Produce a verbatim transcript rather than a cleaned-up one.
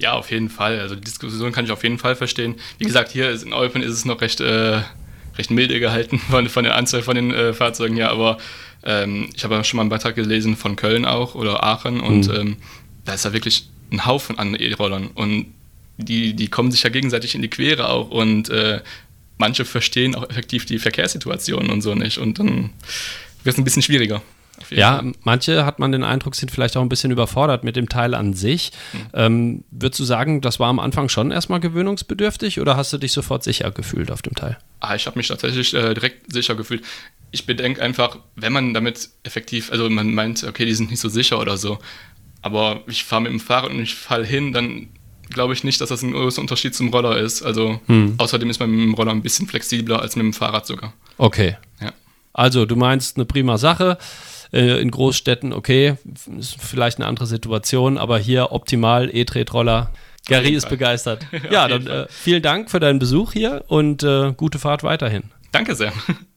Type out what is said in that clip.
Ja, auf jeden Fall. Also die Diskussion kann ich auf jeden Fall verstehen. Wie gesagt, hier ist, in Eupen ist es noch recht, äh, recht milde gehalten von, von der Anzahl von den äh, Fahrzeugen her, aber ähm, ich habe schon mal einen Beitrag gelesen von Köln auch oder Aachen und mhm. ähm, da ist ja wirklich ein Haufen an E-Rollern und die, die kommen sich ja gegenseitig in die Quere auch und äh, manche verstehen auch effektiv die Verkehrssituation und so nicht und dann wird es ein bisschen schwieriger. Ja, Fall. Manche, hat man den Eindruck, sind vielleicht auch ein bisschen überfordert mit dem Teil an sich. Mhm. Ähm, würdest du sagen, das war am Anfang schon erstmal gewöhnungsbedürftig oder hast du dich sofort sicher gefühlt auf dem Teil? Ah, ich habe mich tatsächlich äh, direkt sicher gefühlt. Ich bedenke einfach, wenn man damit effektiv, also man meint, okay, die sind nicht so sicher oder so, aber ich fahre mit dem Fahrrad und ich falle hin, dann glaube ich nicht, dass das ein großer Unterschied zum Roller ist. Also hm. außerdem ist man mit dem Roller ein bisschen flexibler als mit dem Fahrrad sogar. Okay. Ja. Also du meinst eine prima Sache. In Großstädten, okay, ist vielleicht eine andere Situation, aber hier optimal E-Tretroller. Gary ist Fall. begeistert. Ja, dann äh, vielen Dank für deinen Besuch hier und äh, gute Fahrt weiterhin. Danke sehr.